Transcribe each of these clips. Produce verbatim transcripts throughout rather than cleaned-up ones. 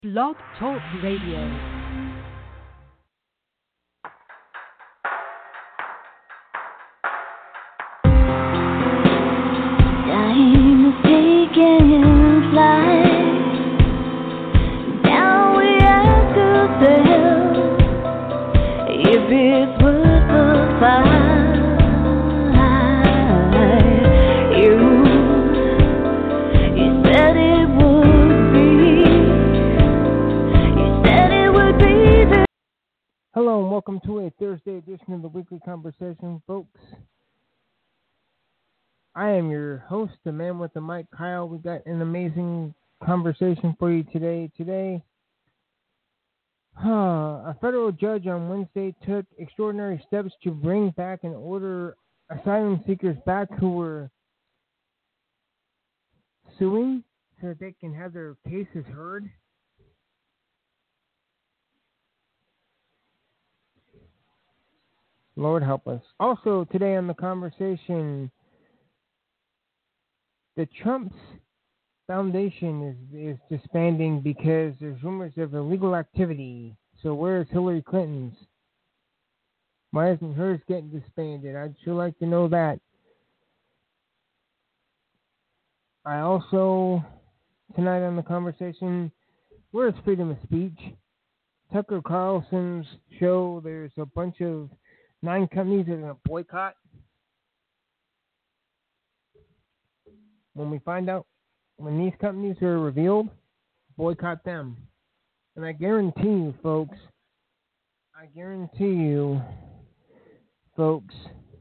Blog Talk Radio. Time is taking flight. Now we ask ourselves if it's worth the fight. You, you said it would be. You said it would be the. Hello and welcome to a Thursday edition of the Weekly Conversation, folks. I am your host, the man with the mic, Kyle. We got an amazing conversation for you today. Today, huh, a federal judge on Wednesday took extraordinary steps to bring back and order asylum seekers back who were suing so that they can have their cases heard. Lord help us. Also, today on the conversation, the Trump's Foundation is, is disbanding because there's rumors of illegal activity. So where's Hillary Clinton's? Why isn't hers getting disbanded? I'd sure like to know that. I also, tonight on the conversation, where's freedom of speech? Tucker Carlson's show, there's a bunch of nine companies that are going to boycott. When we find out, when these companies are revealed, boycott them. And I guarantee you, folks, I guarantee you, folks,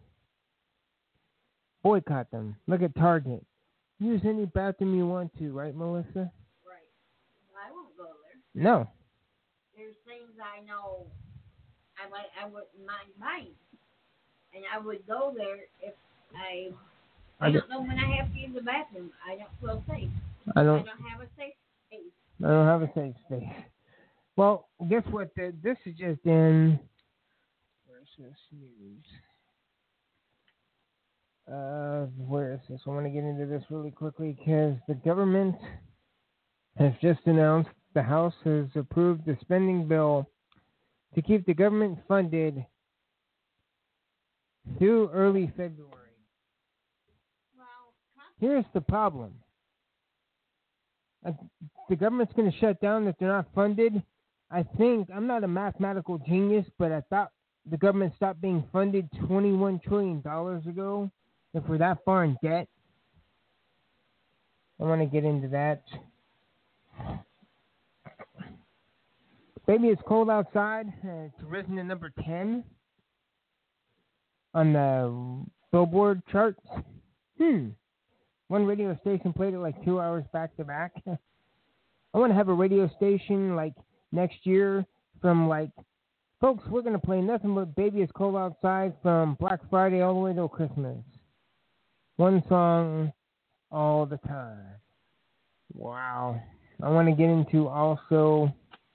boycott them. Look at Target. Use any bathroom you want to, right, Melissa? Right. Well, I won't go there. No. There's things I know I might I wouldn't mind buying, and I would go there if I. I, I don't know when I have to use the bathroom. I don't feel safe. I don't. I don't have a safe space. I don't have a safe space. Well, guess what? The, this is just in. Where's this news? Uh, where is this? I want to get into this really quickly because the government has just announced the House has approved the spending bill to keep the government funded through early February. Well, Here's the problem. Uh, the government's going to shut down if they're not funded. I think, I'm not a mathematical genius, but I thought the government stopped being funded twenty-one trillion dollars ago. If we're that far in debt, I want to get into that. Baby, it's cold outside. Uh, it's risen to number ten on the Billboard charts. Hmm. One radio station played it like two hours back to back. I want to have a radio station like next year from like, folks, we're going to play nothing but Baby It's Cold Outside from Black Friday all the way till Christmas. One song all the time. Wow. I want to get into also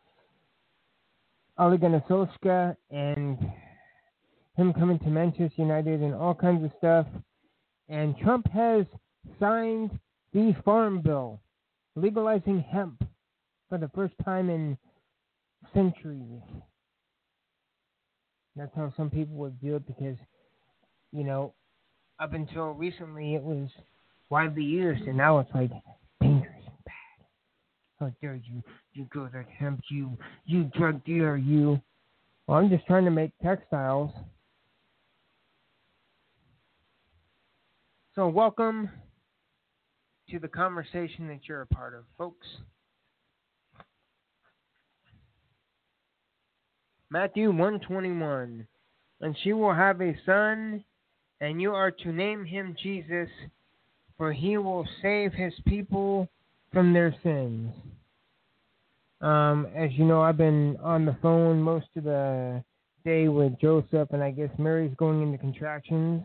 Ole Gunnar Solskjaer and him coming to Manchester United and all kinds of stuff. And Trump has signed the Farm Bill, legalizing hemp for the first time in centuries. That's how some people would do it because, you know, up until recently it was widely used, and now it's like dangerous and bad. How dare you, you grow that hemp, you, you drug dealer, you. Well, I'm just trying to make textiles. So welcome to the conversation that you're a part of, folks. Matthew one twenty-one, and she will have a son, and you are to name him Jesus, for he will save his people from their sins. Um, as you know, I've been on the phone most of the day with Joseph, and I guess Mary's going into contractions.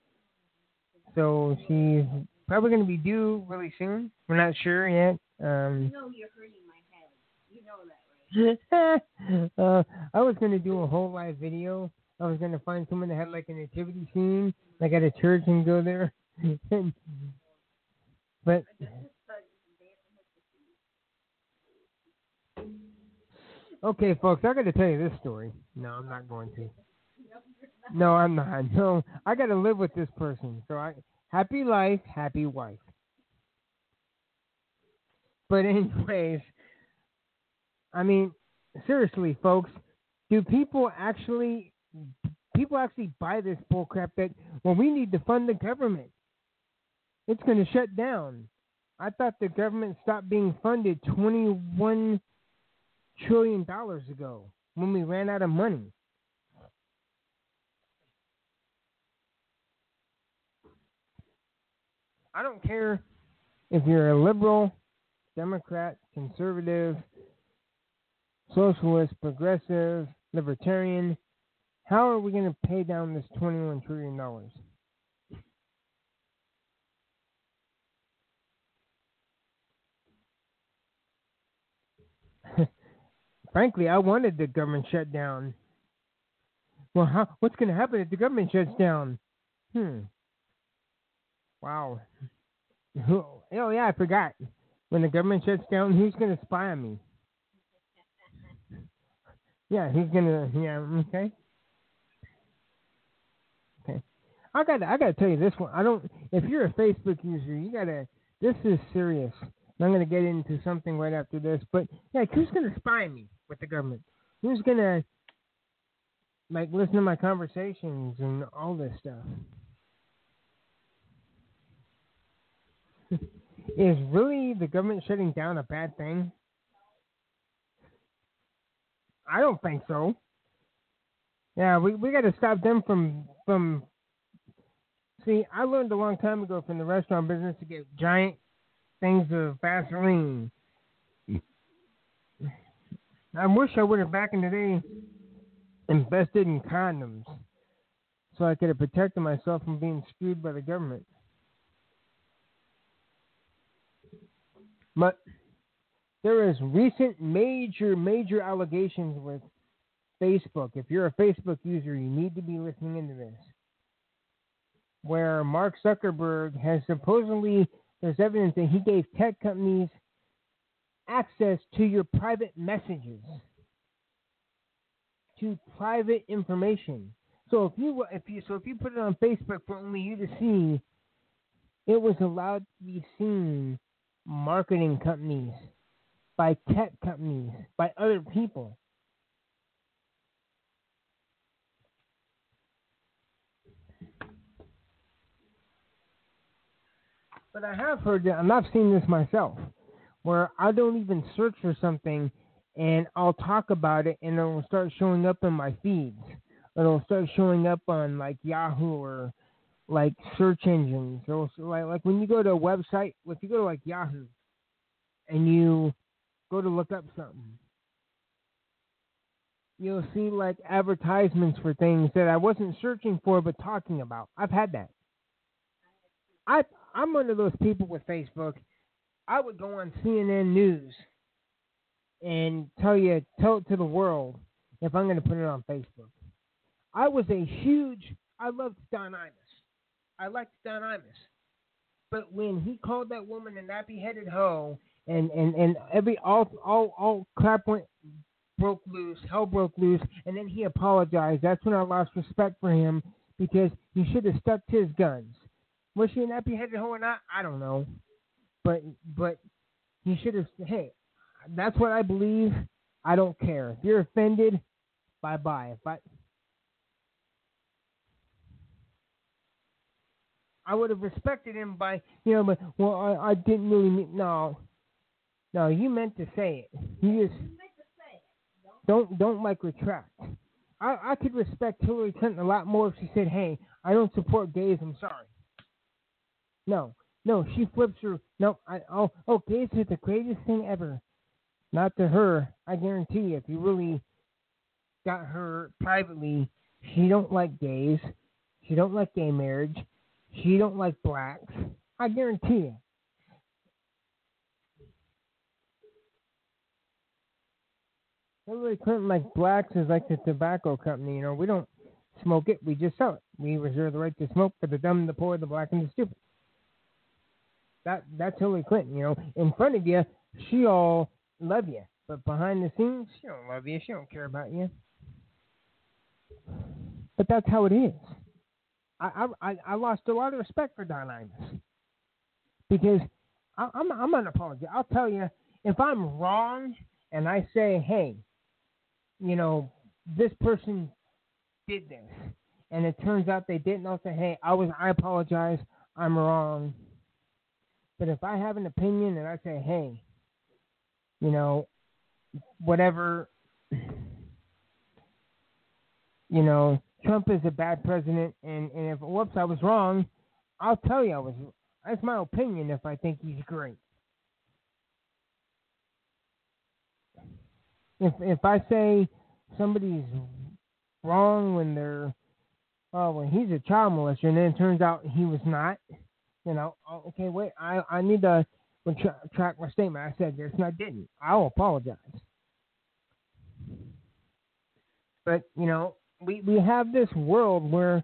So she's probably going to be due really soon. We're not sure yet. Um, you know you're hurting my head. You know that, right? uh, I was going to do a whole live video. I was going to find someone that had like a nativity scene, like at a church, and go there. but Okay, folks, I got to tell you this story. No, I'm not going to. No, I'm not. No, I got to live with this person. So I happy life, happy wife. But anyways, I mean, seriously, folks, do people actually people actually buy this bullcrap that well we need to fund the government? It's going to shut down. I thought the government stopped being funded twenty-one trillion dollars ago when we ran out of money. I don't care if you're a liberal, Democrat, conservative, socialist, progressive, libertarian. How are we going to pay down this twenty-one trillion dollars? Frankly, I wanted the government shut down. Well, how, what's going to happen if the government shuts down? Hmm. Wow. Oh, yeah, I forgot. When the government shuts down, who's going to spy on me? Yeah, he's going to, yeah, okay. Okay. I got I got to tell you this one. I don't, if you're a Facebook user, you got to, this is serious. I'm going to get into something right after this, but yeah, who's going to spy on me with the government? Who's going to, like, listen to my conversations and all this stuff? Is really the government shutting down a bad thing? I don't think so. Yeah, we, we got to stop them from from. See, I learned a long time ago from the restaurant business to get giant things of Vaseline. I wish I would have back in the day invested in condoms so I could have protected myself from being screwed by the government. But there is recent major, major allegations with Facebook. If you're a Facebook user, you need to be listening into this. Where Mark Zuckerberg has supposedly, there's evidence that he gave tech companies access to your private messages, to private information. So if you if you so if you put it on Facebook for only you to see, it was allowed to be seen marketing companies, by tech companies, by other people. But I have heard that, and I've seen this myself, where I don't even search for something and I'll talk about it and it'll start showing up in my feeds. It'll start showing up on like Yahoo or like search engines. It'll, like, like when you go to a website, if you go to like Yahoo and you go to look up something, you'll see like advertisements for things that I wasn't searching for but talking about. I've had that. I, I'm one of those people with Facebook. I would go on C N N News and tell you, tell it to the world if I'm going to put it on Facebook. I was a huge, I loved Don Imus. I liked Don Imus. But when he called that woman a nappy-headed hoe and, and, and every, all, all, all crap went, broke loose, hell broke loose, and then he apologized, that's when I lost respect for him because he should have stuck to his guns. Was she a nappy-headed hoe or not? I don't know. But but he should have, hey, that's what I believe. I don't care. If you're offended, bye-bye. If I, I would have respected him by, you know, but, well, I, I didn't really mean, no. No, you meant to say it. You just, don't, don't like retract. I, I could respect Hillary Clinton a lot more if she said, hey, I don't support gays, I'm sorry. No, no, she flips her. No, I, oh, oh, gays are the greatest thing ever. Not to her. I guarantee you, if you really got her privately, she don't like gays. She don't like gay marriage. She don't like blacks. I guarantee you. Hillary Clinton like blacks is like the tobacco company. You know, we don't smoke it. We just sell it. We reserve the right to smoke for the dumb, the poor, the black, and the stupid. That that's Hillary Clinton, you know. In front of you, she all love you, But behind the scenes, she don't love you. She don't care about you. But that's how it is. I I I lost a lot of respect for Don Imus because I, I'm I'm unapologetic. I'll tell you if I'm wrong and I say, hey, you know, this person did this, and it turns out they didn't. I'll say, hey, I was I apologize. I'm wrong. But if I have an opinion and I say, hey, you know, whatever, you know, Trump is a bad president, and, and if, whoops, I was wrong, I'll tell you I was, that's my opinion if I think he's great. If if I say somebody's wrong when they're, oh, well, he's a child molester, and then it turns out he was not, you know, oh, okay, wait, I, I need to retract my statement. I said this and I didn't. I'll apologize. But, you know, we, we have this world where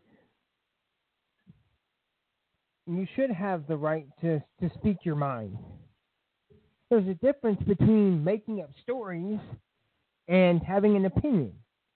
you should have the right to, to speak your mind. There's a difference between making up stories and having an opinion.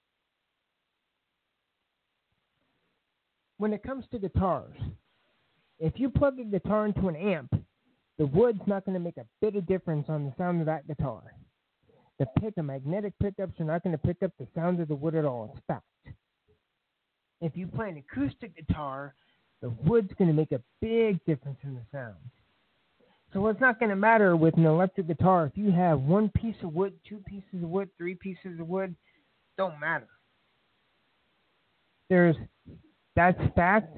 When it comes to guitars, if you plug a guitar into an amp, the wood's not going to make a bit of difference on the sound of that guitar. The pick, the magnetic pickups are not going to pick up the sound of the wood at all. It's fact. If you play an acoustic guitar, the wood's going to make a big difference in the sound. So it's not going to matter with an electric guitar. If you have one piece of wood, two pieces of wood, three pieces of wood, don't matter. There's, that's fact.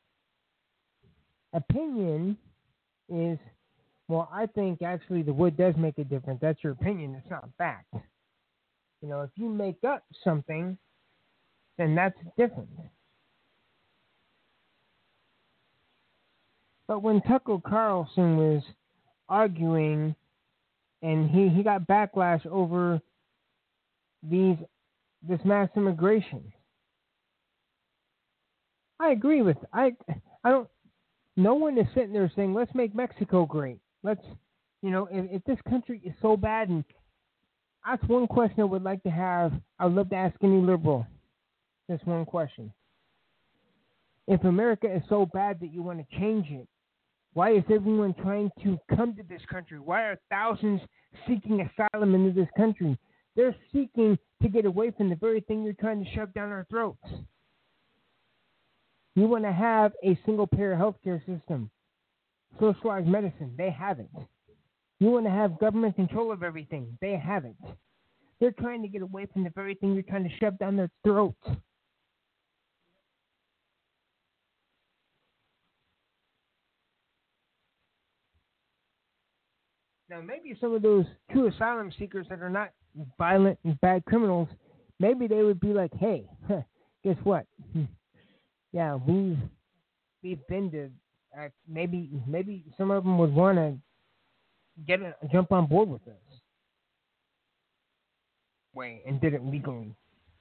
Opinion is, well, I think actually the wood does make a difference. That's your opinion. It's not fact. You know, if you make up something, then that's different. But when Tucker Carlson was arguing and he, he got backlash over these this mass immigration, I agree with I I don't no one is sitting there saying let's make Mexico great. Let's you know if, if this country is so bad, and that's one question I would like to have. I would love to ask any liberal this one question. If America is so bad that you want to change it, why is everyone trying to come to this country? Why are thousands seeking asylum into this country? They're seeking to get away from the very thing you're trying to shove down our throats. You want to have a single-payer healthcare system, socialized medicine. They have it. You want to have government control of everything. They have it. They're trying to get away from the very thing you're trying to shove down their throats. Now, maybe some of those true asylum seekers that are not violent and bad criminals, maybe they would be like, hey, huh, guess what? Yeah, we've, we've been to, uh, maybe maybe some of them would want to get a, jump on board with us. Way and did it legally.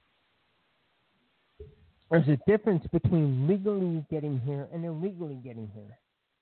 There's a difference between legally getting here and illegally getting here.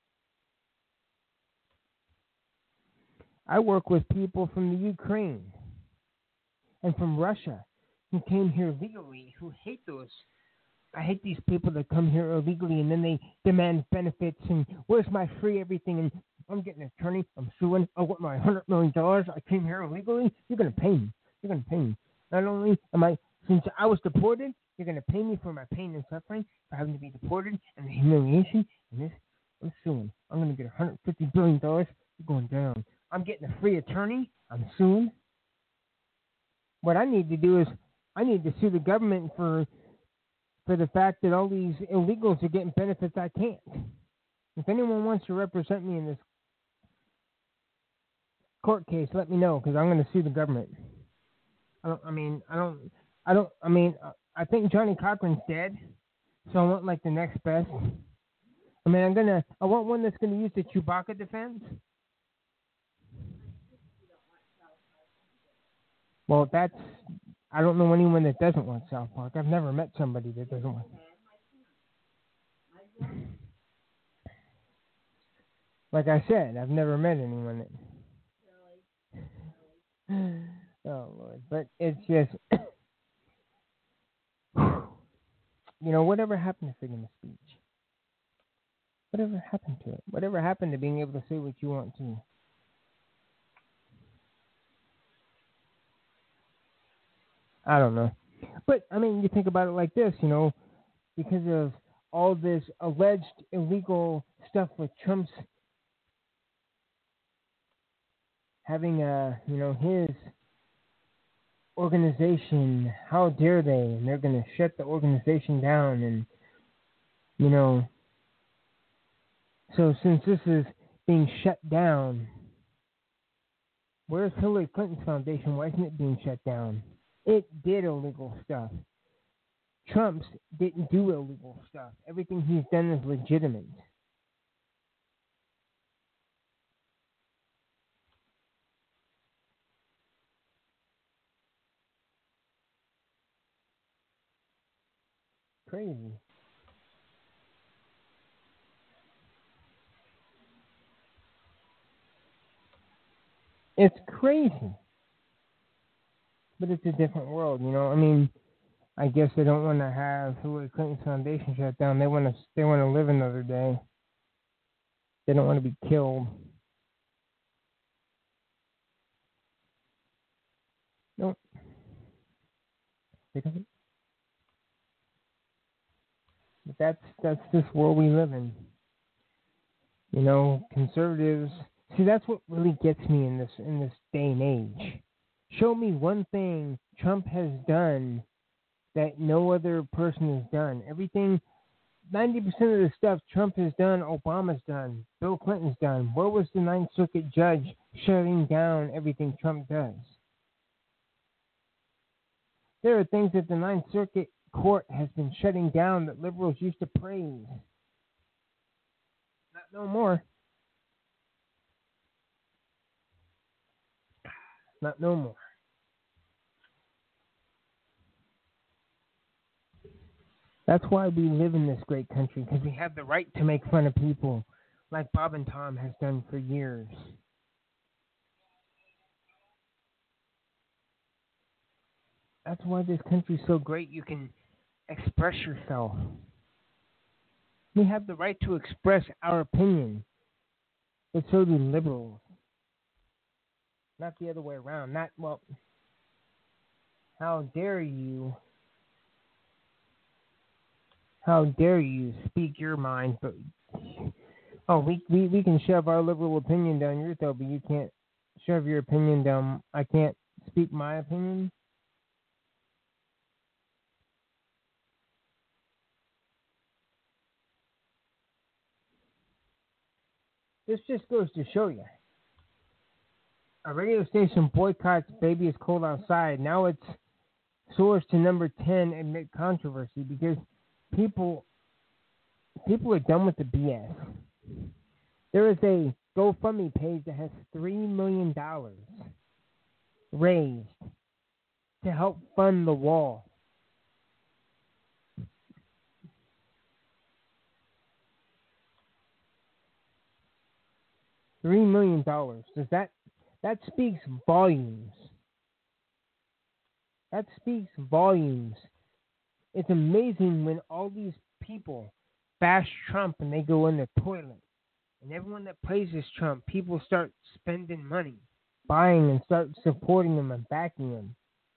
I work with people from the Ukraine and from Russia who came here legally, who hate those. I hate these people that come here illegally and then they demand benefits and where's my free everything and I'm getting an attorney, I'm suing, I want my one hundred million dollars, I came here illegally, you're going to pay me. You're going to pay me. Not only am I, since I was deported, you're going to pay me for my pain and suffering, for having to be deported and the humiliation and this, I'm suing. I'm going to get one hundred fifty billion dollars, you're going down. I'm getting a free attorney. I'm suing. What I need to do is I need to sue the government for for the fact that all these illegals are getting benefits I can't. If anyone wants to represent me in this court case, let me know because I'm going to sue the government. I don't. I mean, I don't. I don't. I mean, I think Johnny Cochran's dead, so I want like the next best. I mean, I'm gonna. I want one that's going to use the Chewbacca defense. Well, that's, I don't know anyone that doesn't want South Park. I've never met somebody that doesn't want it. Like I said, I've never met anyone that... Oh Lord, but it's just, you know, whatever happened to freedom of speech? Whatever happened to it? Whatever happened to being able to say what you want to? I don't know. But, I mean, you think about it like this, you know, because of all this alleged illegal stuff with Trump's having, a, you know, his organization, how dare they? And they're going to shut the organization down. And, you know, so since this is being shut down, where's Hillary Clinton's foundation? Why isn't it being shut down? It did illegal stuff. Trump's didn't do illegal stuff. Everything he's done is legitimate. Crazy. It's crazy. But it's a different world, you know. I mean, I guess they don't want to have Hillary Clinton's foundation shut down. They want to. They want to live another day. They don't want to be killed. No. They don't. But that's that's this world we live in. You know, conservatives. See, that's what really gets me in this in this day and age. Show me one thing Trump has done that no other person has done. Everything, ninety percent of the stuff Trump has done, Obama's done, Bill Clinton's done. Where was the Ninth Circuit judge shutting down everything Trump does? There are things that the Ninth Circuit court has been shutting down that liberals used to praise. Not no more. Not no more. That's why we live in this great country, because we have the right to make fun of people like Bob and Tom has done for years. That's why this country's so great. You can express yourself. We have the right to express our opinion, but so do liberals. Not the other way around. Not, well, how dare you, how dare you speak your mind, but, oh, we, we, we can shove our liberal opinion down your throat, but you can't shove your opinion down, I can't speak my opinion? This just goes to show you. A radio station boycotts Baby It's Cold Outside. Now it's soars to number ten amid controversy because people people are done with the B S. There is a GoFundMe page that has three million dollars raised to help fund the wall. Three million dollars. Does that that speaks volumes? That speaks volumes. It's amazing when all these people bash Trump and they go in the toilet. And everyone that praises Trump, people start spending money, buying and start supporting him and backing him.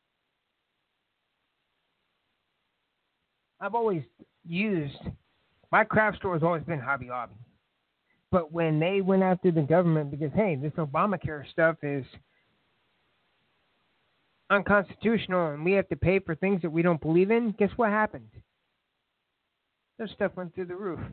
I've always used, my craft store has always been Hobby Lobby. But when they went after the government because, hey, this Obamacare stuff is unconstitutional and we have to pay for things that we don't believe in, guess what happened? Their stuff went through the roof.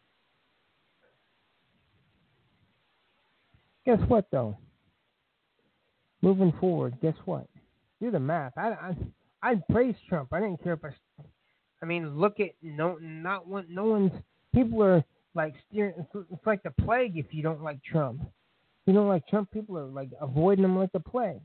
Guess what, though? Moving forward, guess what? Do the math. I I I praise Trump. I didn't care if I. I mean, look at no, not one. No one's. People are like steering. It's, it's like the plague. If you don't like Trump, if you don't like Trump. People are like avoiding him like the plague.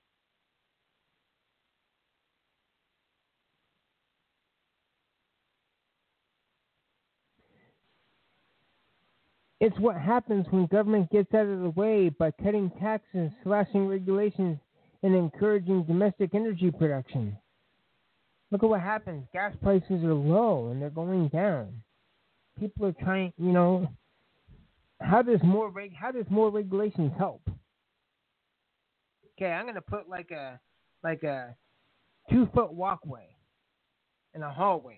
It's what happens when government gets out of the way by cutting taxes, slashing regulations, and encouraging domestic energy production. Look at what happens. Gas prices are low and they're going down. People are trying, you know, how does more reg- how does more regulations help? Okay, I'm gonna put like a like a two foot walkway in a hallway.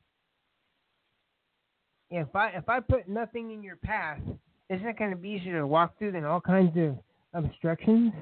If I if I put nothing in your path, isn't it gonna be easier to walk through than all kinds of obstructions?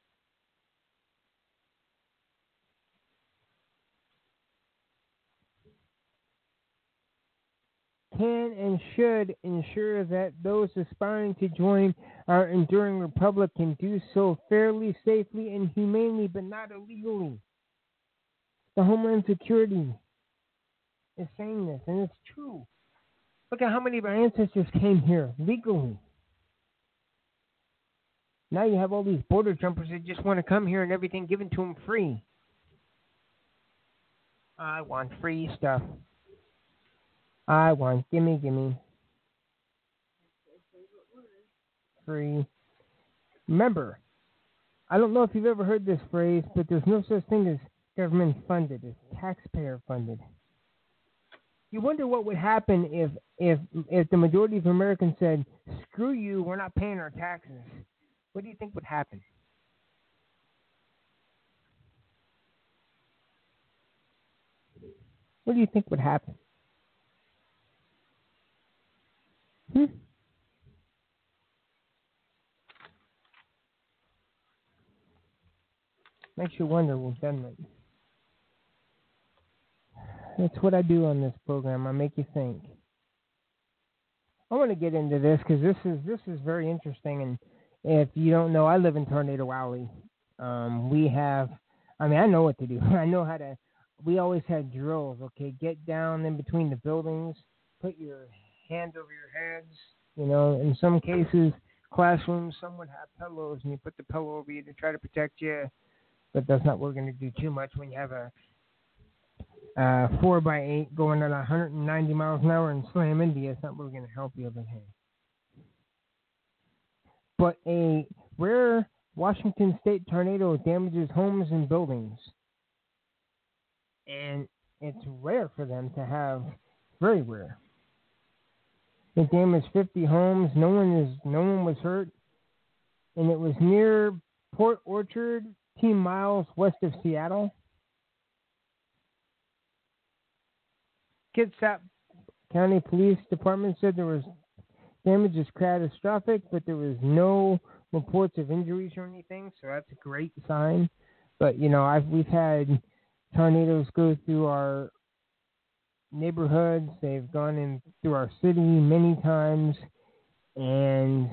Can and should ensure that those aspiring to join our enduring republic can do so fairly, safely, and humanely, but not illegally. The Homeland Security is saying this, and it's true. Look at how many of our ancestors came here legally. Now you have all these border jumpers that just want to come here and everything given to them free. I want free stuff. I want, gimme, gimme. Free. Remember, I don't know if you've ever heard this phrase, but there's no such thing as government funded. It's taxpayer funded. You wonder what would happen if, if, if the majority of Americans said, screw you, we're not paying our taxes. What do you think would happen? What do you think would happen? Hmm? Makes you wonder, well, doesn't it? That's what I do on this program. I make you think. I want to get into this because this is this is very interesting. And if you don't know, I live in Tornado Alley. Um, we have, I mean, I know what to do. I know how to. We always had drills. Okay, get down in between the buildings, put your hand over your heads. You know, in some cases, classrooms, some would have pillows, and you put the pillow over you to try to protect you. But that's not what we're going to do too much when you have a uh, four by eight going at one hundred ninety miles an hour and slam into you. It's not really going to help you, but hey. But a rare Washington State tornado damages homes and buildings. And it's rare for them to have, very rare. It damaged fifty homes. No one is, no one was hurt, and it was near Port Orchard, ten miles west of Seattle. Kitsap County Police Department said there was damage is catastrophic, but there was no reports of injuries or anything, so that's a great sign. But you know, I've we've had tornadoes go through our neighborhoods. They've gone in through our city many times, and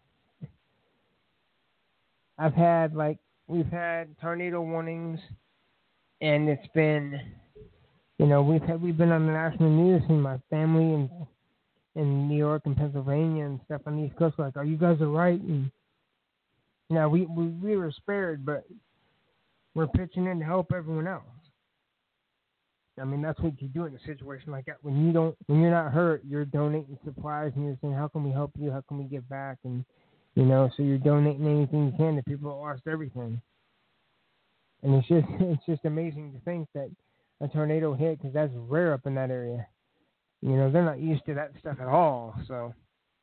I've had like we've had tornado warnings, and it's been, you know, we've had we've been on the national news, and my family in in New York and Pennsylvania and stuff on the East Coast were like, "Are you guys all right?" And you know, we we we were spared, but we're pitching in to help everyone else. I mean, that's what you do in a situation like that. When you don't, when you're not hurt, you're donating supplies and you're saying, "How can we help you? How can we give back?" And you know, so you're donating anything you can to people that lost everything. And it's just, it's just amazing to think that a tornado hit, because that's rare up in that area. You know, they're not used to that stuff at all. So.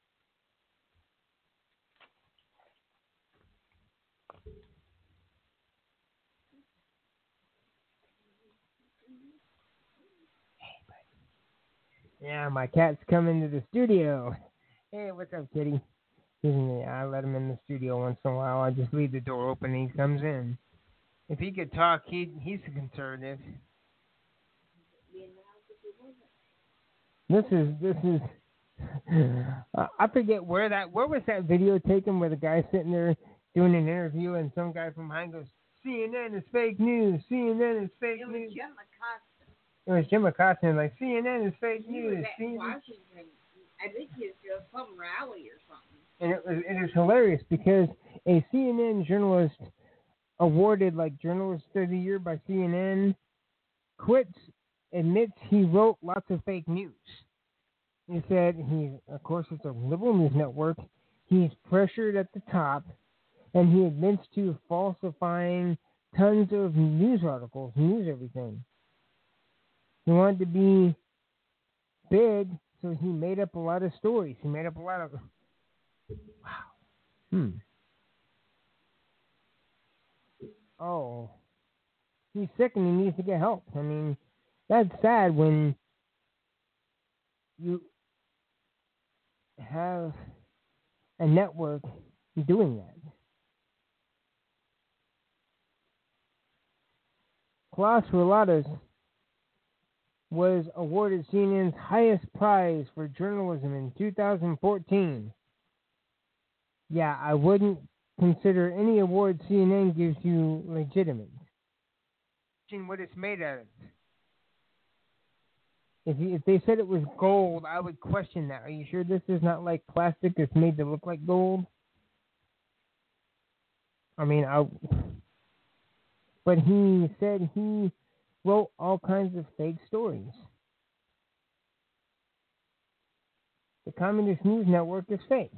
Yeah, my cat's coming to the studio. Hey, what's up, kitty? He's in the, I let him in the studio once in a while. I just leave the door open and he comes in. If he could talk, he he's a conservative. This is this is. uh, I forget where that where was that video taken where the guy's sitting there doing an interview and some guy from behind goes, "C N N is fake news. C N N is fake It was news." Jim Acosta. It was Jim Acosta, like, C N N is fake He news. was at C N N. Washington. I think he was doing some rally or something. And it was it is hilarious because a C N N journalist awarded like Journalist of the Year by C N N quits, admits he wrote lots of fake news. He said he, of course, it's a liberal news network. He's pressured at the top, and he admits to falsifying tons of news articles, news everything. He wanted to be big, so he made up a lot of stories. He made up a lot of... Wow. Hmm. Oh. He's sick and he needs to get help. I mean, that's sad when you have a network doing that. Klaus Relatas was awarded C N N's highest prize for journalism in two thousand fourteen. Yeah, I wouldn't consider any award C N N gives you legitimate. What it's made out of. If you, if they said it was gold, I would question that. Are you sure this is not like plastic that's made to look like gold? I mean, I. But he said he wrote all kinds of fake stories. The Communist News Network is fake.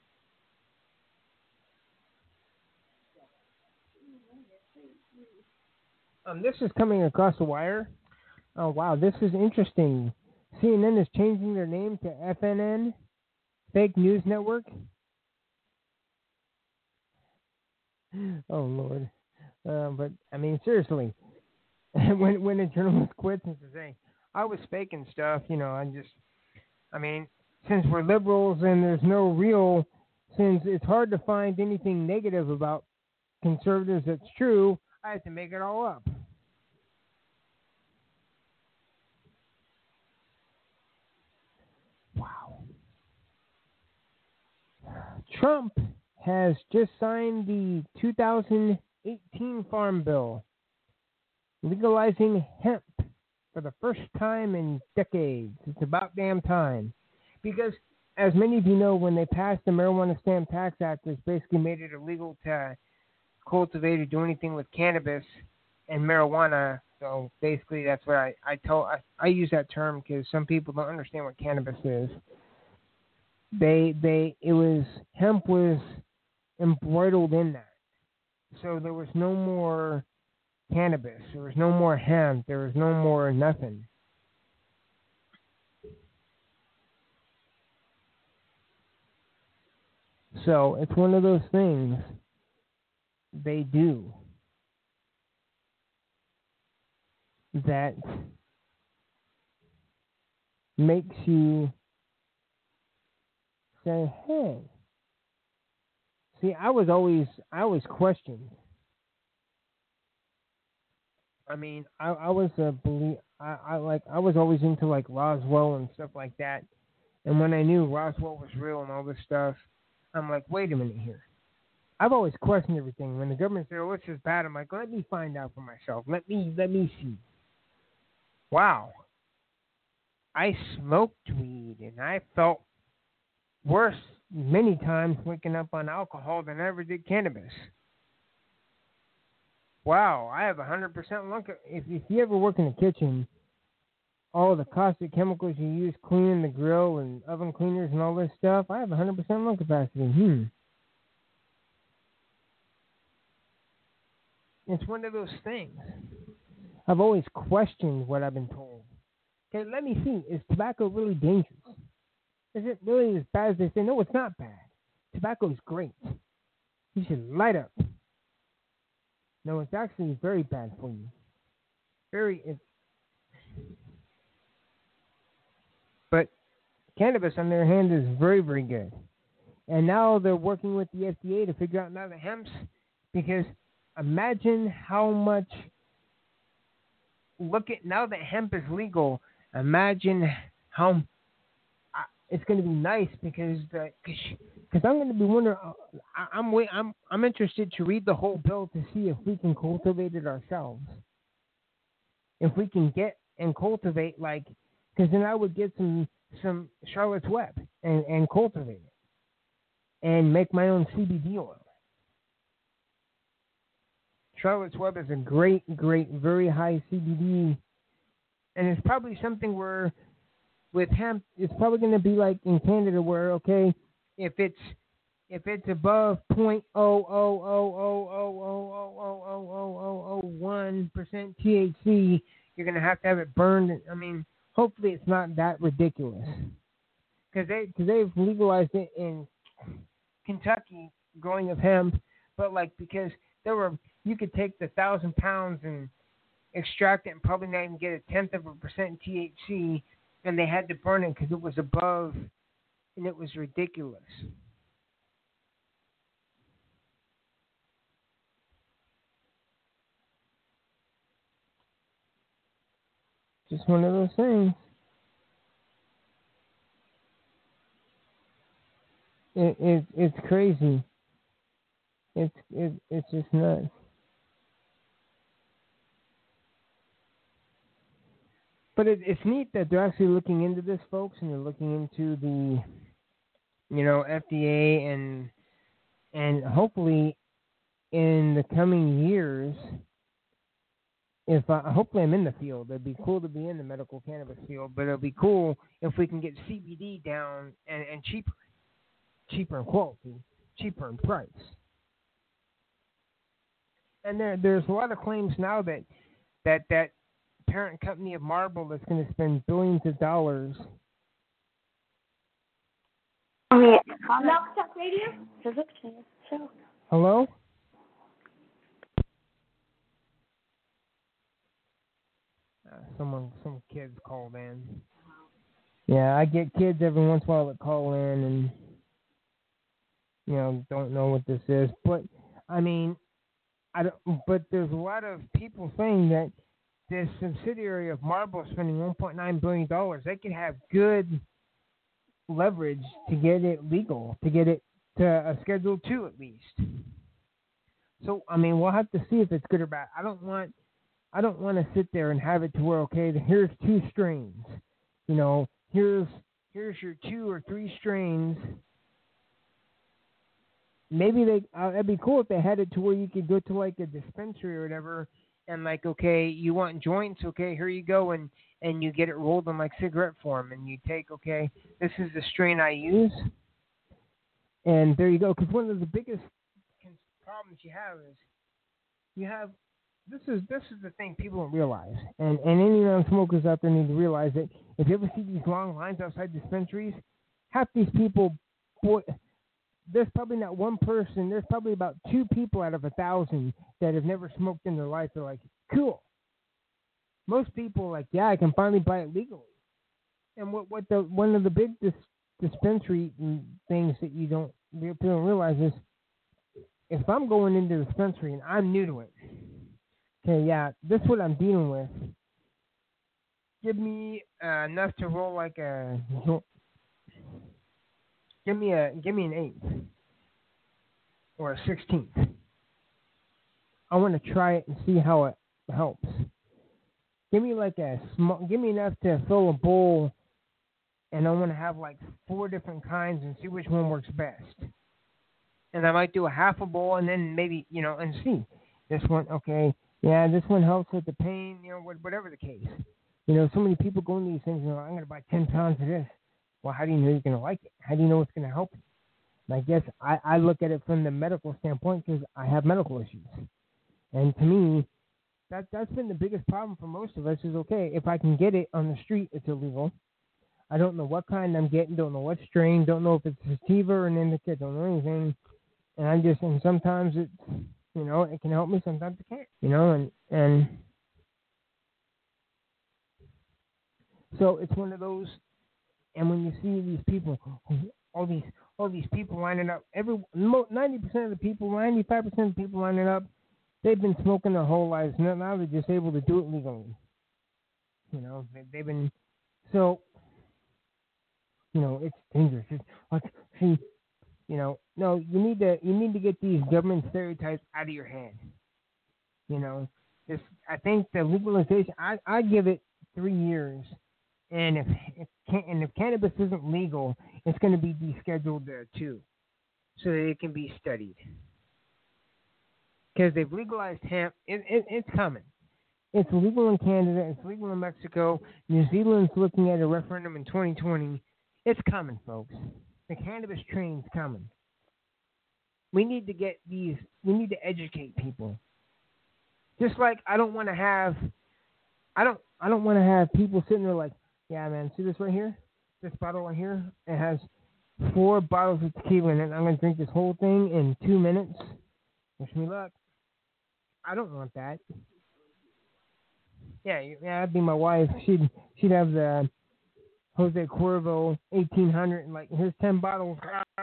Um, this is coming across the wire. Oh, wow, this is interesting. C N N is changing their name to F N N, Fake News Network. Oh, Lord. Uh, but, I mean, seriously, when when a journalist quits and says, hey, I was faking stuff, you know, I just, I mean, since we're liberals and there's no real, since it's hard to find anything negative about conservatives that's true, I have to make it all up. Wow. Trump has just signed the two thousand eighteen Farm Bill, legalizing hemp for the first time in decades. It's about damn time. Because, as many of you know, when they passed the Marijuana Stamp Tax Act, which basically made it illegal to cultivate or do anything with cannabis and marijuana. So basically that's what I, I told I, I use that term because some people don't understand what cannabis is. They they it was hemp was embroiled in that. So there was no more cannabis. There was no more hemp. There was no more nothing. So it's one of those things they do that makes you say, hey. See, I was always, I always questioned. I mean, I, I was a believe, I, I like, I was always into like Roswell and stuff like that. And when I knew Roswell was real and all this stuff, I'm like, wait a minute here. I've always questioned everything. When the government said, oh, it's just bad, I'm like, let me find out for myself. Let me, let me see. Wow. I smoked weed and I felt worse many times waking up on alcohol than I ever did cannabis. Wow, I have one hundred percent lung. If, if you ever work in the kitchen, all the caustic chemicals you use cleaning the grill and oven cleaners and all this stuff, I have one hundred percent lung capacity. Hmm. It's one of those things. I've always questioned what I've been told. Okay, let me see. Is tobacco really dangerous? Is it really as bad as they say? No, it's not bad. Tobacco is great. You should light up. No, it's actually very bad for you. Very. It, but cannabis, on the other hand, is very, very good. And now they're working with the F D A to figure out now the hemps, because imagine how much. Look at now that hemp is legal. Imagine how uh, it's going to be nice because the because I'm going to be wondering. Uh, I, I'm wait. I'm I'm interested to read the whole bill to see if we can cultivate it ourselves. If we can get and cultivate, like, because then I would get some some Charlotte's Web and and cultivate it and make my own C B D oil. Charlotte's Web is a great, great, very high C B D, and it's probably something where, with hemp, it's probably going to be like in Canada where, okay, if it's if it's above point oh oh oh oh oh oh oh oh oh oh oh oh one percent T H C, you're gonna have to have it burned. I mean, hopefully it's not that ridiculous, because they because they've legalized it in Kentucky, growing of hemp, but like because there were you could take the thousand pounds and extract it and probably not even get a tenth of a percent T H C, and they had to burn it because it was above, and it was ridiculous. Just one of those things. It, it it's crazy. It's it, it's just nuts. But it, it's neat that they're actually looking into this, folks, and they're looking into the, you know, F D A and and hopefully in the coming years, if I, hopefully I'm in the field. It'd be cool to be in the medical cannabis field, but it'll be cool if we can get C B D down and, and cheaper, cheaper in quality, cheaper in price. And there there's a lot of claims now that that that parent company of Marlboro that's going to spend billions of dollars. Love Talk Radio? Show. Hello? Uh, someone, some kids called in. Yeah, I get kids every once in a while that call in and, you know, don't know what this is. But, I mean, I don't, but there's a lot of people saying that this subsidiary of Marlboro spending one point nine billion dollars, they could have good leverage to get it legal, to get it to a Schedule two at least. So, I mean, we'll have to see if it's good or bad. I don't want, I don't want to sit there and have it to where, okay, here's two strains. You know, here's here's your two or three strains. Maybe they, uh, it'd be cool if they had it to where you could go to like a dispensary or whatever, and like, okay, you want joints, okay, here you go, and, and you get it rolled in like cigarette form, and you take, okay, this is the strain I use, and there you go. Because one of the biggest problems you have is you have, this is this is the thing people don't realize, and, and any non-smokers out there need to realize that if you ever see these long lines outside dispensaries, half these people, boy, there's probably not one person, there's probably about two people out of a thousand that have never smoked in their life. They're like, cool. Most people are like, yeah, I can finally buy it legally. And what, what the one of the big dis- dispensary things that you don't, people don't realize is, if I'm going into the dispensary and I'm new to it, okay, yeah, this is what I'm dealing with. Give me uh, enough to roll like a, give me a, give me an eighth or a sixteenth. I want to try it and see how it helps. Give me like a small, give me enough to fill a bowl, and I want to have like four different kinds and see which one works best. And I might do a half a bowl and then maybe, you know, and see. This one, okay, yeah, this one helps with the pain, you know, whatever the case. You know, so many people go into these things and go, I'm going to buy ten pounds of this. Well, how do you know you're going to like it? How do you know it's going to help you? And I guess I, I look at it from the medical standpoint because I have medical issues. And to me, that, that's been the biggest problem for most of us is, okay, if I can get it on the street, it's illegal. I don't know what kind I'm getting, don't know what strain, don't know if it's sativa or an indica, don't know anything. And I just, and sometimes it's, you know, it can help me, sometimes it can't, you know, and, and so it's one of those, and when you see these people, all these, all these people lining up, every, ninety percent of the people, ninety-five percent of the people lining up, they've been smoking their whole lives, now now they're just able to do it legally, you know, they, they've been, so, you know, it's dangerous, it's like, see, you know, no, you need to you need to get these government stereotypes out of your head. You know, this I think the legalization. I, I give it three years, and if, if and if cannabis isn't legal, it's going to be descheduled there too, so that it can be studied. Because they've legalized hemp, it, it, it's coming. It's legal in Canada. It's legal in Mexico. New Zealand's looking at a referendum in twenty twenty. It's coming, folks. The cannabis train's coming. We need to get these. We need to educate people. Just like I don't want to have. I don't. I don't want to have people sitting there like, yeah, man. See this right here? This bottle right here. It has four bottles of tequila in it. I'm gonna drink this whole thing in two minutes. Wish me luck. I don't want that. Yeah, yeah, that'd be my wife. She'd she'd have the Jose Cuervo eighteen hundred and like here's ten bottles.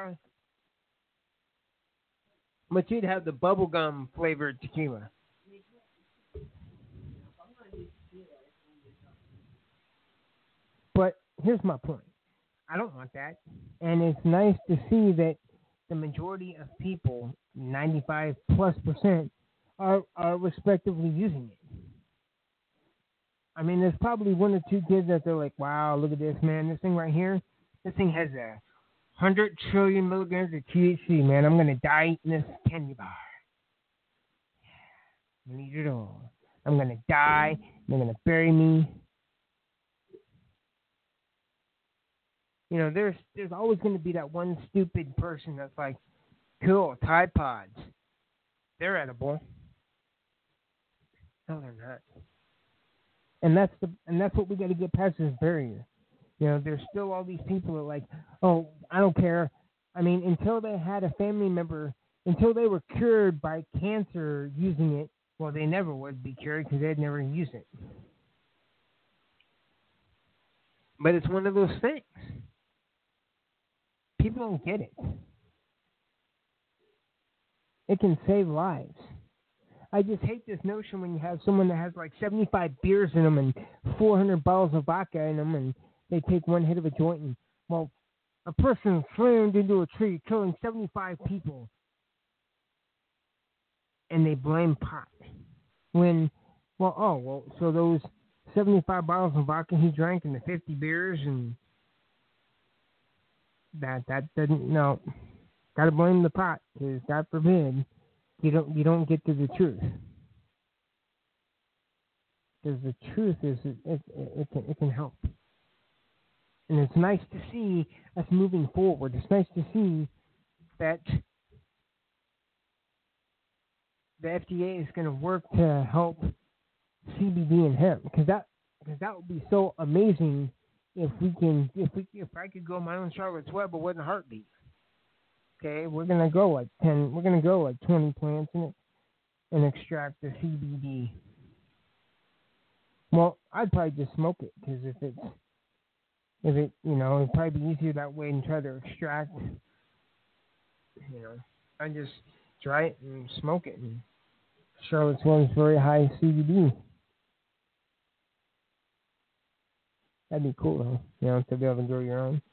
But she'd have the bubblegum flavored tequila. But here's my point. I don't want that. And it's nice to see that the majority of people, ninety-five plus percent, are, are respectively using it. I mean, there's probably one or two kids that they're like, wow, look at this, man. This thing right here, this thing has a hundred trillion milligrams of T H C, man. I'm going to die eating this candy bar. I need it all. I'm going to die. They're going to bury me. You know, there's there's always going to be that one stupid person that's like, cool, Tide Pods. They're edible. No, they're not. And that's the and that's what we got to get past this barrier. You know, there's still all these people that are like, oh, I don't care. I mean, until they had a family member, until they were cured by cancer using it, well, they never would be cured because they'd never use it. But it's one of those things. People don't get it. It can save lives. I just hate this notion when you have someone that has like seventy-five beers in them and four hundred bottles of vodka in them and they take one hit of a joint and, well, a person slammed into a tree killing seventy-five people and they blame pot. When, well, oh, well, so those seventy-five bottles of vodka he drank and the fifty beers and that, that doesn't, no, gotta blame the pot because God forbid You don't you don't get to the truth, because the truth is it, it it can it can help, and it's nice to see us moving forward. It's nice to see that the F D A is going to work to help C B D and hemp, because that because that would be so amazing if we can if we if I could grow my own Charlotte's Web but with a heartbeat. Okay, we're gonna go like ten. We're gonna go like twenty plants in it and extract the C B D. Well, I'd probably just smoke it because if it's if it you know it'd probably be easier that way than try to extract. You know, I just dry it and smoke it. And Charlotte's Web's very high C B D. That'd be cool though. You know, to be able to grow your own.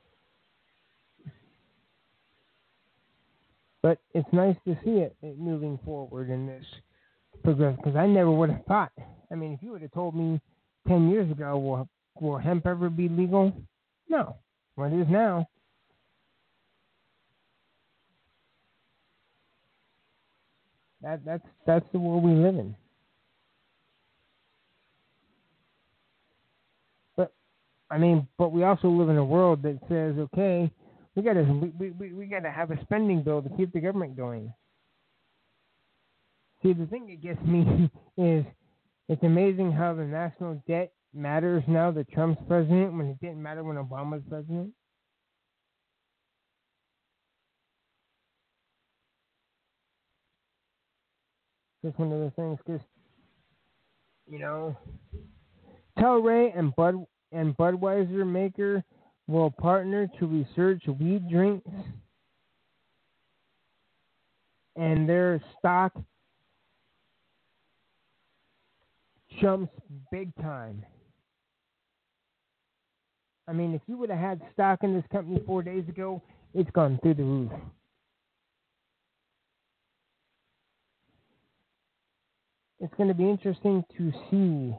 But it's nice to see it, it moving forward in this progress, because I never would have thought. I mean, if you would have told me ten years ago, will, will hemp ever be legal? No. Well, it is now. That that's that's the world we live in. But I mean, but we also live in a world that says, okay, We gotta we, we, we gotta have a spending bill to keep the government going. See, the thing that gets me is it's amazing how the national debt matters now that Trump's president when it didn't matter when Obama was president. Just one of those things, because you know, Tilray and Bud and Budweiser maker will partner to research weed drinks, and their stock jumps big time. I mean, if you would have had stock in this company four days ago, it's gone through the roof. It's going to be interesting to see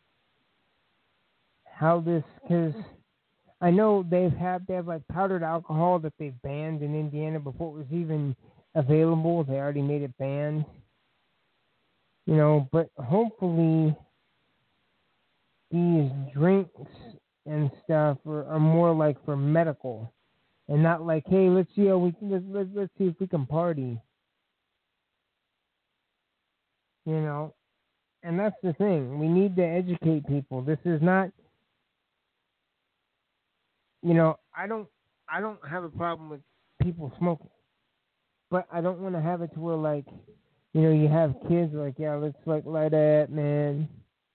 how this, because I know they've had they have like powdered alcohol that they've banned in Indiana before it was even available. They already made it banned. You know, but hopefully these drinks and stuff are, are more like for medical and not like, hey, let's see how we let's, let's let's see if we can party. You know, and that's the thing. We need to educate people. This is not, you know, I don't, I don't have a problem with people smoking, but I don't want to have it to where like, you know, you have kids like, yeah, let's like light that, man.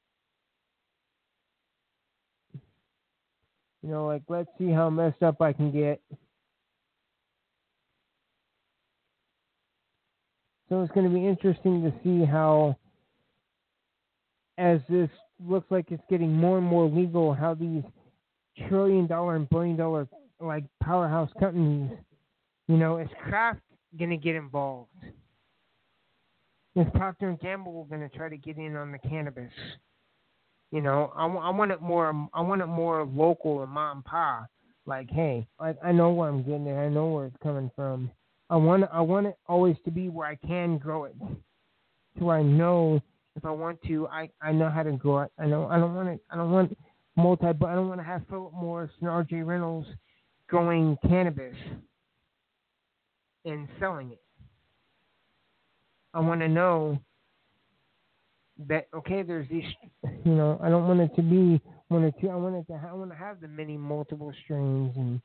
You know, like let's see how messed up I can get. So it's going to be interesting to see how, as this looks like it's getting more and more legal, how these trillion dollar and billion dollar like powerhouse companies, you know, is Kraft going to get involved? Is Procter and Gamble going to try to get in on the cannabis? You know, I, I want it more. I want it more local and mom and pa. Like, hey, I, I know where I'm getting it. I know where it's coming from. I want I want it always to be where I can grow it, to where I know if I want to, I, I know how to grow it. I know I don't want it. I don't want multi. But I don't want to have Philip Morris and R J Reynolds growing cannabis and selling it. I want to know that okay, there's these. You know, I don't want it to be one or two. I want it to. I want to have the many multiple strains and.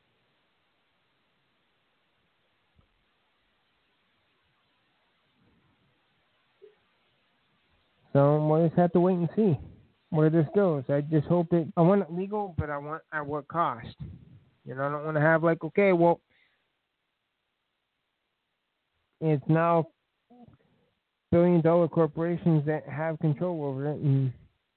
So we'll just have to wait and see where this goes. I just hope it. I want it legal, but I want at what cost. You know, I don't want to have like, okay, well, it's now billion dollar corporations that have control over it, and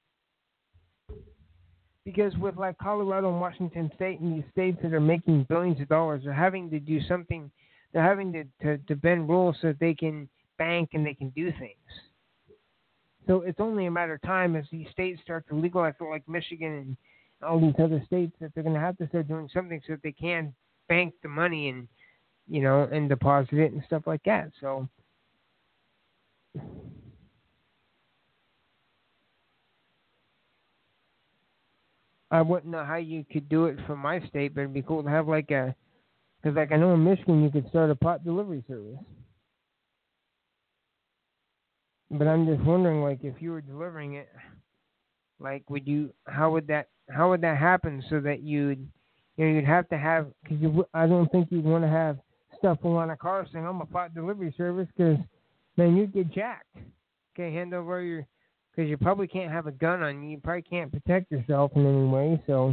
because with like Colorado and Washington State and these states that are making billions of dollars, they're having to do something. They're having to to, to bend rules so that they can bank and they can do things. So it's only a matter of time as these states start to legalize, like Michigan and all these other states, that they're going to have to start doing something so that they can bank the money and, you know, and deposit it and stuff like that. So I wouldn't know how you could do it from my state, but it'd be cool to have like a, because like I know in Michigan you could start a pot delivery service. But I'm just wondering, like, if you were delivering it, like, would you? How would that? How would that happen? So that you'd, you know, you'd have to have. Because you, I don't think you'd want to have stuff on a car saying I'm a pot delivery service, because man, you'd get jacked. Okay, hand over your, because you probably can't have a gun on you. You probably can't protect yourself in any way. So.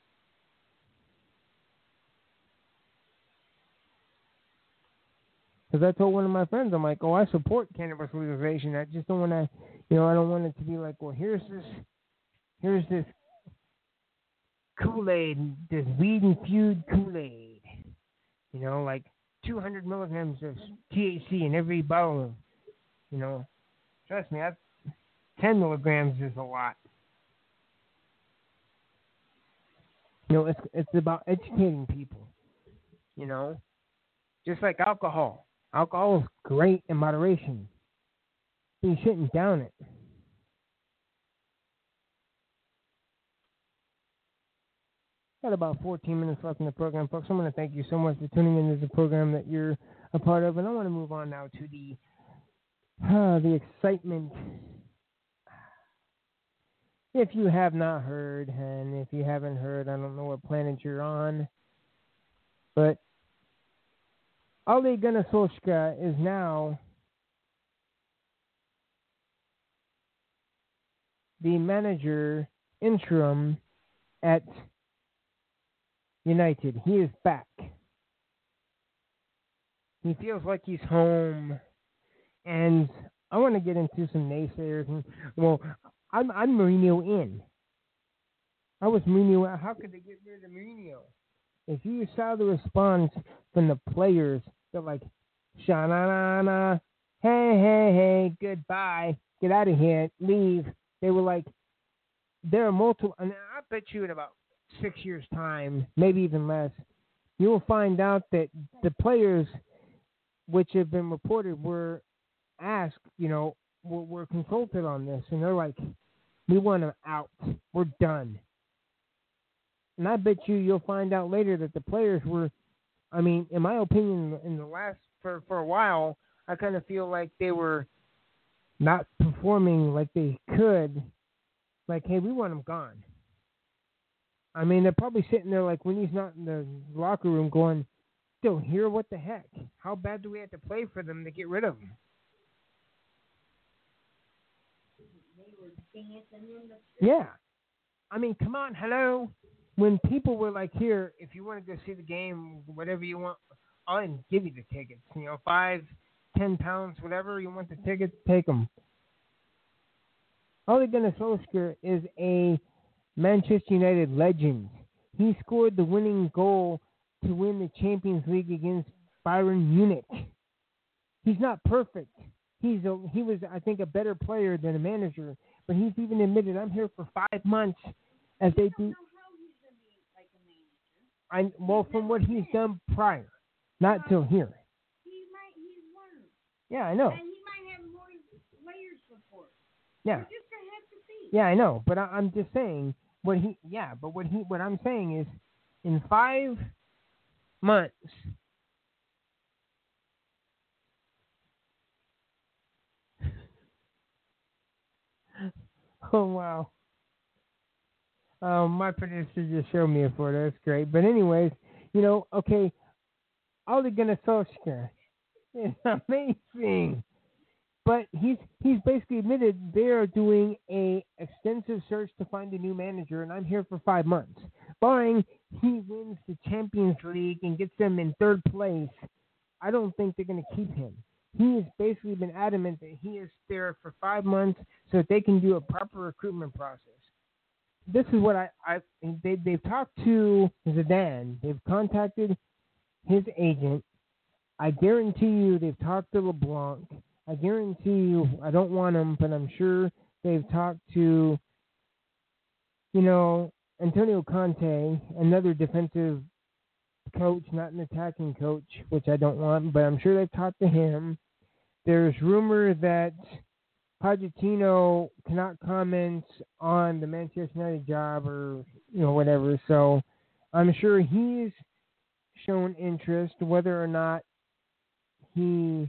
Because I told one of my friends, I'm like, oh, I support cannabis legalization. I just don't want to, you know, I don't want it to be like, well, here's this, here's this Kool-Aid, this weed-infused Kool-Aid. You know, like two hundred milligrams of T H C in every bottle of, you know, trust me, that's, ten milligrams is a lot. You know, it's it's about educating people, you know, just like alcohol. Alcohol is great in moderation. You shouldn't down it. Got about fourteen minutes left in the program, folks. I want to thank you so much for tuning in to the program that you're a part of. And I want to move on now to the uh, the excitement. If you have not heard, and if you haven't heard, I don't know what planet you're on, but Ole Gunnar Solskjaer is now the manager interim at United. He is back. He feels like he's home, and I want to get into some naysayers. And well, I'm I'm Mourinho in. I was Mourinho out. How could they get rid of Mourinho? If you saw the response from the players, they're like, sha-na-na-na, hey, hey, hey, goodbye, get out of here, leave. They were like, there are multiple, and I bet you in about six years' time, maybe even less, you will find out that the players, which have been reported, were asked, you know, were, were consulted on this, and they're like, we want them out. We're done. And I bet you you'll find out later that the players were, I mean, in my opinion, in the last, for, for a while, I kind of feel like they were not performing like they could, like, hey, we want him gone. I mean, they're probably sitting there like when he's not in the locker room going, still here, what the heck? How bad do we have to play for them to get rid of him? They were dancing in the street. Yeah. I mean, come on, hello. When people were like, here, if you want to go see the game, whatever you want, I'll give you the tickets. You know, five, ten pounds, whatever you want the tickets, take them. Ole Gunnar Solskjaer is a Manchester United legend. He scored the winning goal to win the Champions League against Bayern Munich. He's not perfect. He's a, he was, I think, a better player than a manager, but he's even admitted, I'm here for five months as they do. I, well, from what he's done prior, not till here. He might, he's learned. Yeah, I know. And he might have more players support. Yeah. We're just gonna have to see. Yeah, I know, but I, I'm just saying what he. Yeah, but what he, what I'm saying is, in five months, oh wow. Um, my producer just showed me a photo. That's great. But anyways, you know, okay, Ole Gunnar Solskjaer is amazing. But he's he's basically admitted they are doing a extensive search to find a new manager, and I'm here for five months. Barring he wins the Champions League and gets them in third place, I don't think they're going to keep him. He has basically been adamant that he is there for five months so that they can do a proper recruitment process. This is what I, I they, they've talked to Zidane. They've contacted his agent. I guarantee you they've talked to LeBlanc. I guarantee you, I don't want him, but I'm sure they've talked to, you know, Antonio Conte, another defensive coach, not an attacking coach, which I don't want, but I'm sure they've talked to him. There's rumor that Pochettino cannot comment on the Manchester United job or, you know, whatever. So I'm sure he's shown interest, whether or not he,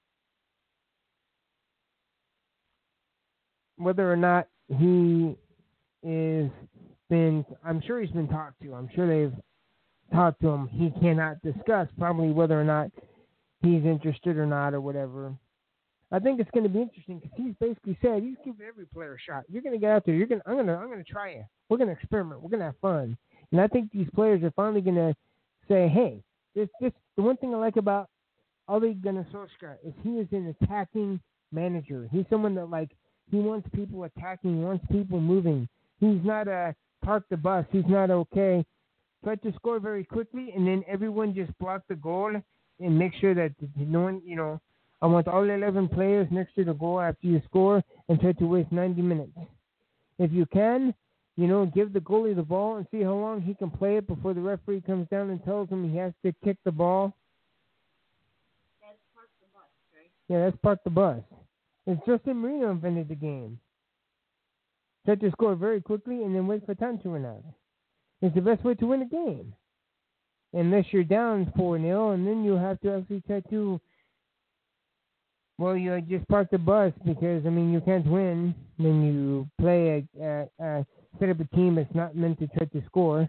whether or not he is been, I'm sure he's been talked to. I'm sure they've talked to him. He cannot discuss probably whether or not he's interested or not or whatever. I think it's going to be interesting because he's basically said he's giving every player a shot. You're going to get out there. You're going. I'm going to. I'm going to try you. We're going to experiment. We're going to have fun. And I think these players are finally going to say, "Hey, this. This. The one thing I like about Ole Gunnar Solskjaer is he is an attacking manager. He's someone that like he wants people attacking. He wants people moving. He's not a park the bus. He's not okay. Try to score very quickly, and then everyone just block the goal and make sure that no one, you know." I want all eleven players next to the goal after you score and try to waste ninety minutes. If you can, you know, give the goalie the ball and see how long he can play it before the referee comes down and tells him he has to kick the ball. That's park the bus, right? Yeah, that's park the bus. It's Justin Marino invented the game. Try to score very quickly and then wait for time to run out. It's the best way to win a game. Unless you're down four nil, and then you have to actually try to, well, you just park the bus because, I mean, you can't win when you play a, a, a set up a team that's not meant to try to score.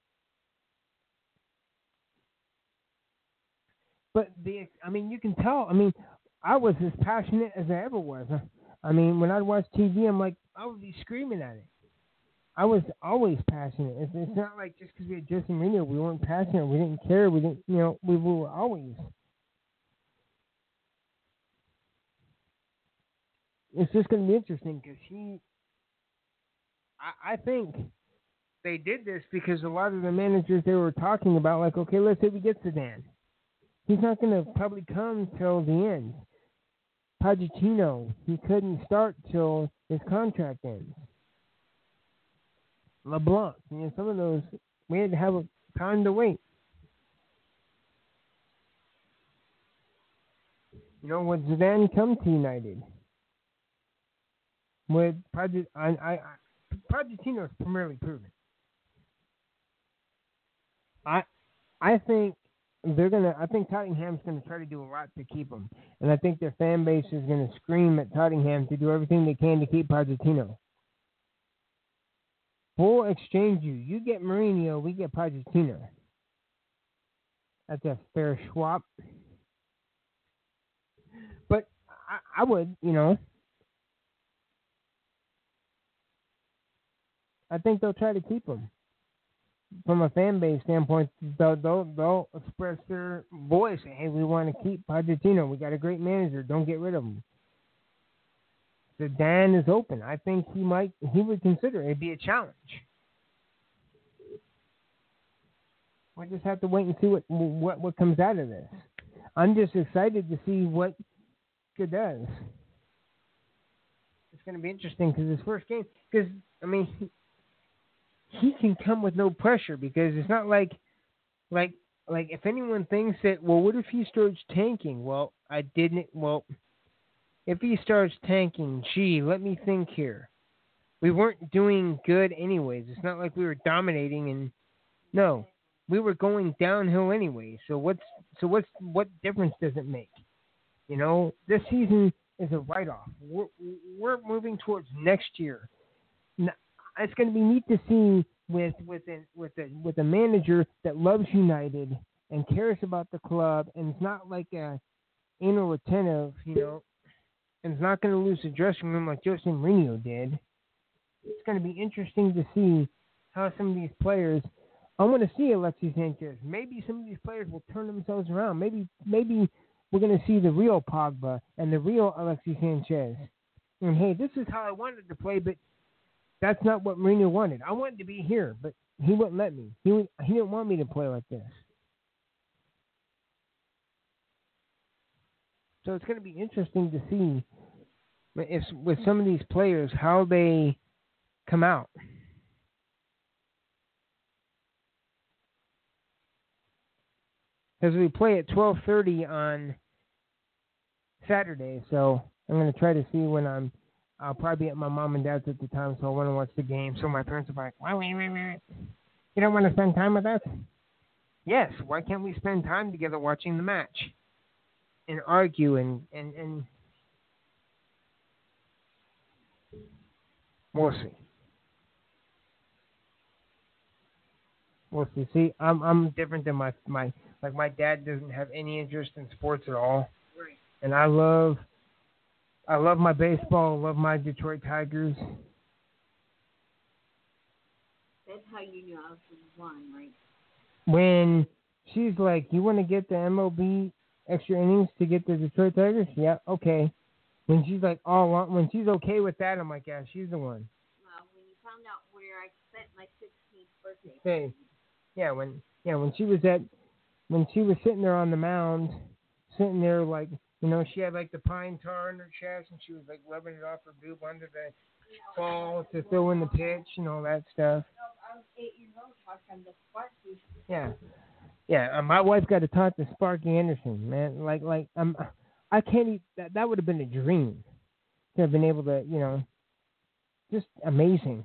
But, the, I mean, you can tell, I mean, I was as passionate as I ever was. I mean, when I'd watch T V, I'm like, I would be screaming at it. I was always passionate. It's, it's not like just because we had Justin Marino, we weren't passionate. We didn't care. We didn't, you know, we were always. It's just going to be interesting because he, I, I think they did this because a lot of the managers they were talking about, like, okay, let's say we get Zidane. He's not going to probably come till the end. Pochettino, he couldn't start till his contract ends. LeBlanc, you know, some of those, we had to have a time to wait. You know, would Zidane come to United? With Pochettino, I, I, I, Pochettino is primarily proven. I, I think they're gonna. I think Tottenham's gonna try to do a lot to keep him, and I think their fan base is gonna scream at Tottenham to do everything they can to keep Pochettino. We'll exchange you. You get Mourinho, we get Pochettino. That's a fair swap. But I, I would, you know. I think they'll try to keep him. From a fan base standpoint, they'll, they'll, they'll express their voice. Hey, we want to keep Pochettino. We got a great manager. Don't get rid of him. The Dan is open. I think he might. He would consider it. It'd be a challenge. We'll just have to wait and see what what what comes out of this. I'm just excited to see what good does. It's going to be interesting because his first game. Because I mean. He, He can come with no pressure because it's not like, like, like if anyone thinks that, well, what if he starts tanking? Well, I didn't. Well, if he starts tanking, gee, let me think here. We weren't doing good anyways. It's not like we were dominating, and no, we were going downhill anyway. So what's so what's what difference does it make? You know, this season is a write-off. We're we're moving towards next year. Now, it's going to be neat to see with with a, with a, with a manager that loves United and cares about the club, and it's not like a anal retentive, you know, and it's not going to lose the dressing room like Jose Mourinho did. It's going to be interesting to see how some of these players. I want to see Alexis Sanchez. Maybe some of these players will turn themselves around. Maybe maybe we're going to see the real Pogba and the real Alexis Sanchez. And hey, this is how I wanted to play, but that's not what Mourinho wanted. I wanted to be here, but he wouldn't let me. He would, he didn't want me to play like this. So it's going to be interesting to see if with some of these players how they come out. Because we play at twelve thirty on Saturday, so I'm going to try to see when I'm. I'll probably be at my mom and dad's at the time, so I want to watch the game. So my parents are like, wait, wait, wait, wait. You don't want to spend time with us? Yes. Why can't we spend time together watching the match and argue and, and, and we'll see. We'll see. See, I'm I'm different than my my like my dad doesn't have any interest in sports at all, Right. and I love. I love my baseball. I love my Detroit Tigers. That's how you knew I was one, right? When she's like, you want to get the M L B extra innings to get the Detroit Tigers? Yeah, okay. When she's like, oh, when she's okay with that, I'm like, yeah, she's the one. Well, when you found out where I spent my sixteenth birthday. Hey, yeah, when yeah, when she was at, when she was sitting there on the mound, sitting there like. You know, she had like the pine tar in her chest, and she was like rubbing it off her boob under the ball to throw in the pitch and all that stuff. I was eight years old talking to Sparky. Yeah, yeah. Uh, my wife got to talk to Sparky Anderson, man. Like, like um, I can't. Even, that that would have been a dream to have been able to, you know, just amazing.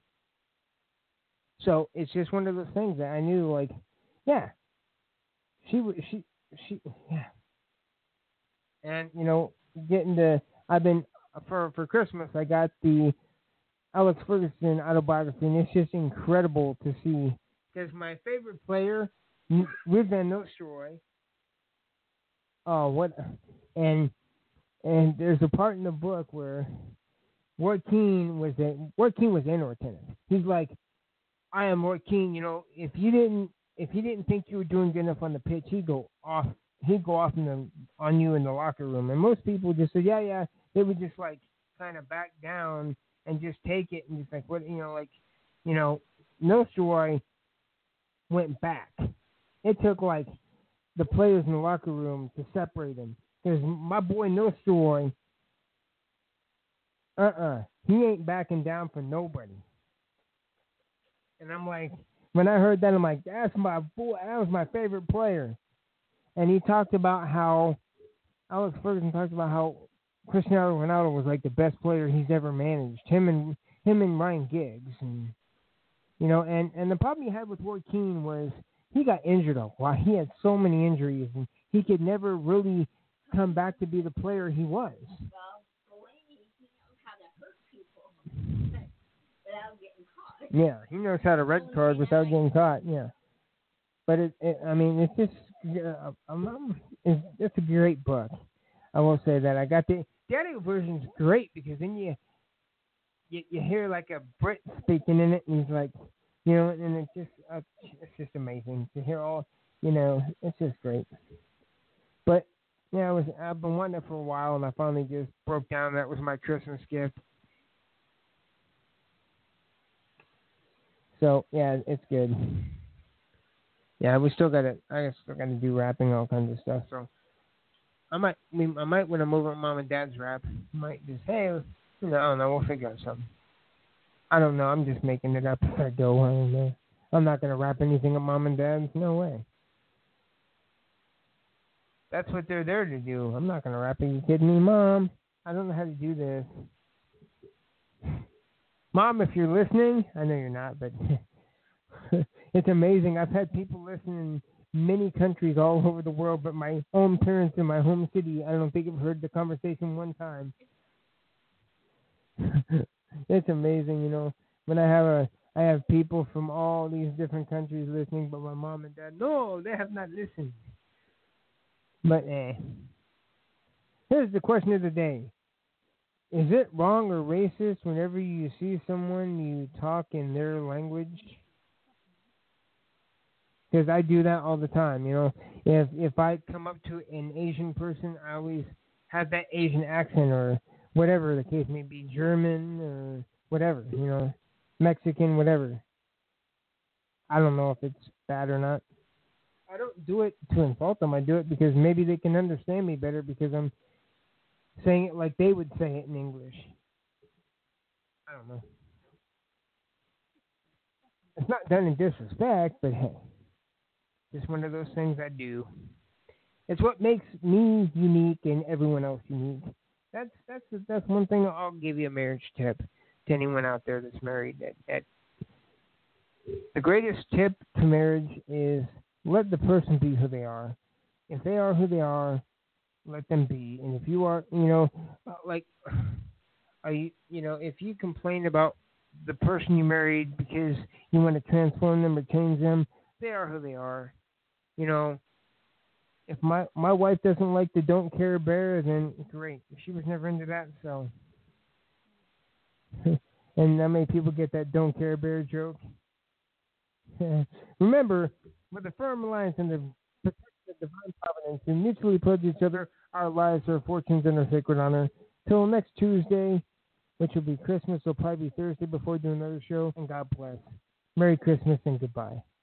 So it's just one of those things that I knew, like, yeah, she would, she, she, yeah. And, you know, getting the, I've been, for for Christmas, I got the Alex Ferguson autobiography, and it's just incredible to see. Because my favorite player, Ruud van Nistelrooy, oh, what, and and there's a part in the book where Roy Keane was, a, Roy Keane was inattentive. He's like, I am Roy Keane, you know, if you didn't, if he didn't think you were doing good enough on the pitch, he'd go off. He'd go off in the, on you in the locker room. And most people just say, yeah, yeah. They would just, like, kind of back down and just take it and just, like, what, you know, like, you know, Nistelrooy went back. It took, like, the players in the locker room to separate him. Because my boy Nistelrooy, uh-uh, he ain't backing down for nobody. And I'm like, when I heard that, I'm like, that's my boy. That was my favorite player. And he talked about how, Alex Ferguson talked about how Cristiano Ronaldo was like the best player he's ever managed. Him and him and Ryan Giggs, and you know, and, and the problem he had with Roy Keane was he got injured a lot. He had so many injuries, and he could never really come back to be the player he was. Well, Delaney, he knows how to hurt people without getting caught. Yeah, he knows how to red card without getting caught. Yeah, but it, it I mean, it's just, uh, um, um, it's, it's a great book. I will say that. I got the the audio version's great because then you, you you hear like a Brit speaking in it, and he's like, you know, and it's just uh, it's just amazing to hear all, you know, it's just great. But yeah, I was I've been wanting it for a while, and I finally just broke down. That was my Christmas gift. So yeah, it's good. Yeah, we still got to. I still got to do rapping, all kinds of stuff. So I might, I, mean, I might when I'm over at Mom and Dad's rap, I might just hey, you know, I don't know, we'll figure out something. I don't know. I'm just making it up as I go. I don't know. I'm not gonna rap anything at Mom and Dad's. No way. That's what they're there to do. I'm not gonna rap. Are you kidding me, Mom? I don't know how to do this. Mom, if you're listening, I know you're not, but it's amazing. I've had people listen in many countries all over the world, but my own parents in my home city, I don't think have heard the conversation one time. It's amazing, you know. When I have a, I have people from all these different countries listening, but my mom and dad, no, they have not listened. But eh. Here's the question of the day. Is it wrong or racist whenever you see someone you talk in their language? Because I do that all the time, you know. If if I come up to an Asian person, I always have that Asian accent or whatever the case may be, German or whatever, you know, Mexican, whatever. I don't know if it's bad or not. I don't do it to insult them. I do it because maybe they can understand me better because I'm saying it like they would say it in English. I don't know. It's not done in disrespect, but hey, just one of those things I do. It's what makes me unique and everyone else unique. That's that's that's one thing I'll give you a marriage tip to anyone out there that's married. That, that the greatest tip to marriage is let the person be who they are. If they are who they are, let them be. And if you are, you know, like, are you, you know, if you complain about the person you married because you want to transform them or change them, they are who they are. You know, if my my wife doesn't like the Don't Care Bear, then great. She was never into that, so. And not many people get that Don't Care Bear joke. Remember, with a firm alliance and the protection of divine providence, we mutually pledge each other our lives, our fortunes, and our sacred honor. Till next Tuesday, which will be Christmas, will probably be Thursday before we do another show. And God bless. Merry Christmas and goodbye.